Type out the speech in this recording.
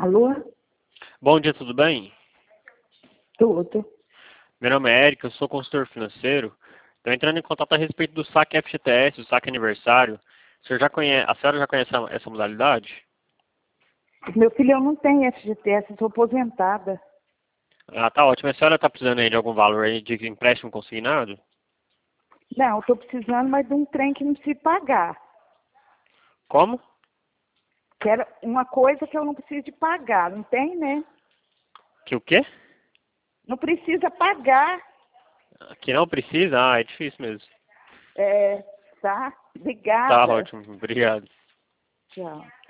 Alô? Bom dia, tudo bem? Tudo. Meu nome é Érica, eu sou consultor financeiro. Estou entrando em contato a respeito do saque FGTS, do saque aniversário. A senhora já conhece essa modalidade? Meu filho, eu não tenho FGTS, eu sou aposentada. Ah, tá ótimo. A senhora está precisando aí de algum valor aí de empréstimo consignado? Não, estou precisando, mas de um trem que não precisa pagar. Como? Quero uma coisa que eu não preciso de pagar, não tem, né? Que o quê? Não precisa pagar. Que não precisa? Ah, é difícil mesmo. É, tá? Tá Obrigada. ótimo, obrigado. Tchau.